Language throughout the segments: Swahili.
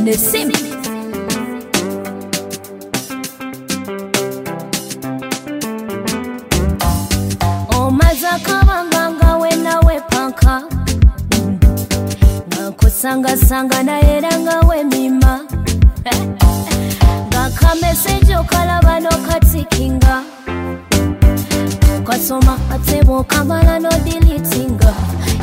Nessim. Omaza kabanga wena wepanka Sanga na eranga we mima Gaka message okalaba no katikinga Kasoma atebo kamala no deletinga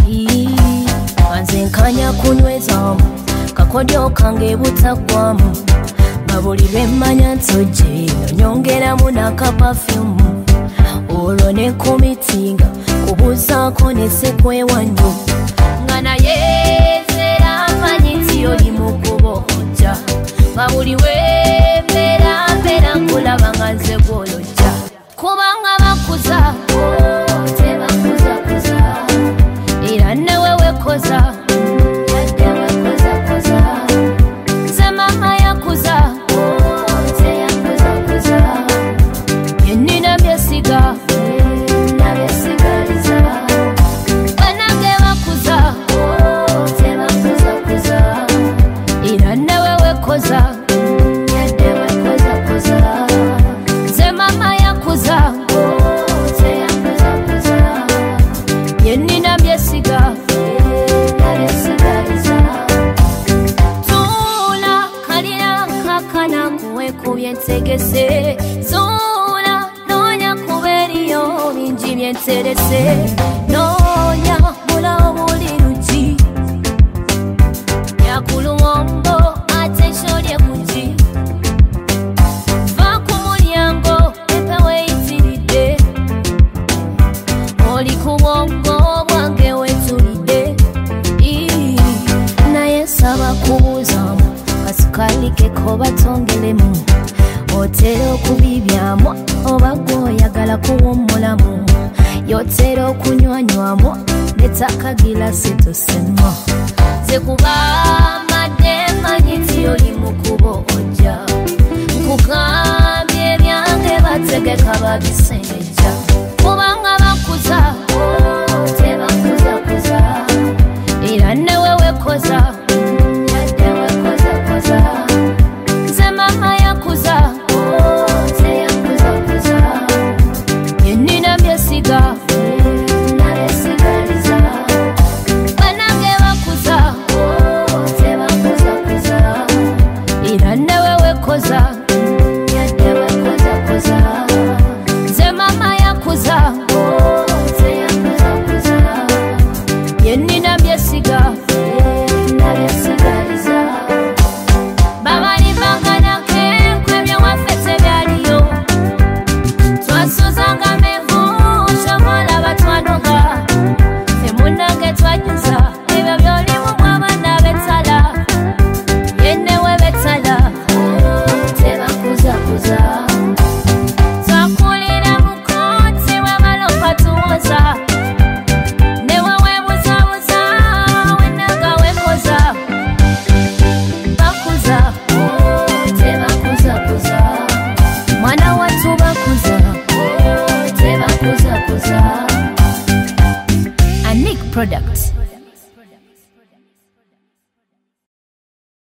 Anze nkanya kunyweza kakodyo kange butakwamu Babuli bemanya ntoje nyongera munaka perfume Olo ne komitinga kubuzaako ne sekwe wanyo Ngana yezera manyiti oli mukubo oja Babuli wemera mera nkulaba nga nze gw'olojja Kubanga bakuza tebakuza kuza Era newe wekoza yadde wekoza koza Nze mama yakuza teyakuza kuza Yenina byesiga nabyesigaliza Banange bakuza tebakuza kuza Era newe wekoza yadde wekoza koza Nze mama yakuza teyakuza kuza Yenina byesiga nabyesigaliza Tula kalira kakana kuwekubye ntegese Tula nonya kuberiyo bingi byenterese Nonya mulawo buli lugi Yakuluwombo ate nsholye kugi Va ku mulyango pepe weyitiridde Oli ku bwongo bwange wetulidde Naye nsaba kubuuzamu kasukali keko batongeremu Otera okubibyamu oba gw'oyagala kuwummulamu Yotera okunywanywamu n'ettaka gilasi tosema Nze kubamadde manyi nti oli mu kubo ojja Nkugambye ebyange bategeka babisenge